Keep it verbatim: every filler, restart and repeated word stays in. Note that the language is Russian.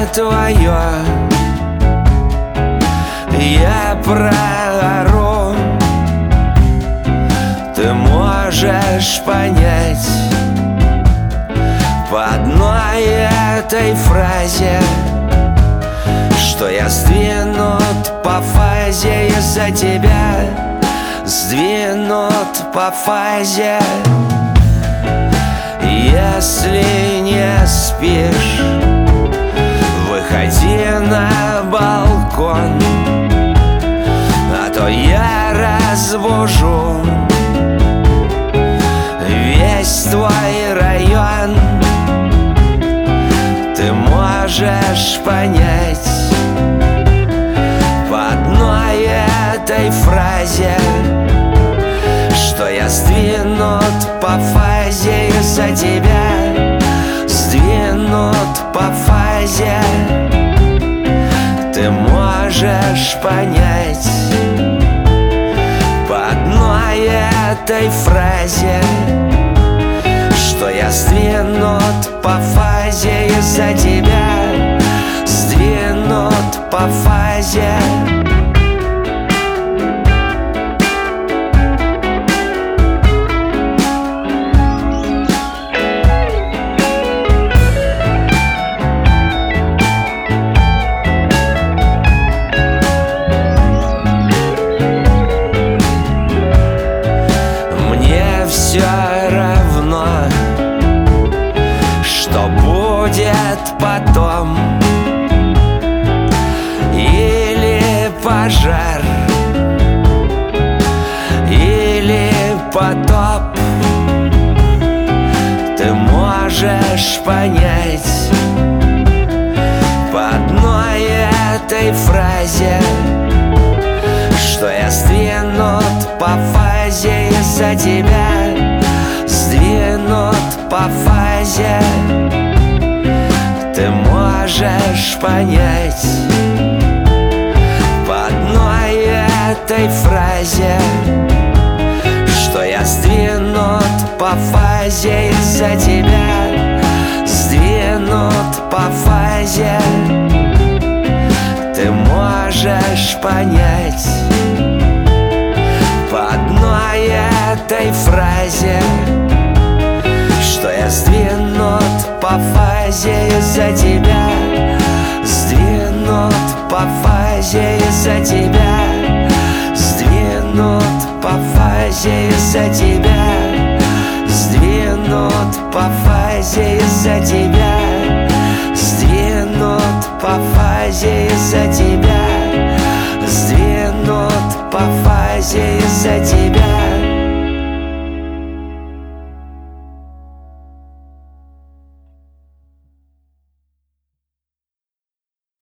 твое я проору, ты можешь понять по одной этой фразе, что я сдвинут по фазе из-за тебя, сдвинут по фазе. Если не спишь, выходи на балкон, а то я разбужу весь твой район. Ты можешь понять по одной этой фразе, что я сдвинут по фазе из-за тебя, сдвинут по фазе. Ты можешь понять по одной этой фразе, что я сдвинут по фазе из-за тебя, сдвинут по фазе. Все равно, что будет потом, или пожар, или потоп. Ты можешь понять по одной этой фразе, что я сдвинут по фазе из-за тебя, сдвинут по фазе. Ты можешь понять по одной этой фразе, что я сдвинут по фазе из-за тебя, сдвинут по фазе. Ты можешь понять по одной этой фразе, что я сдвинут по фазе из-за тебя, сдвинут по фазе из-за тебя, сдвинут по фазе из-за тебя, сдвинут по фазе из-за тебя, сдвинут по фазе из-за тебя, сдвинут по фазе из-за тебя.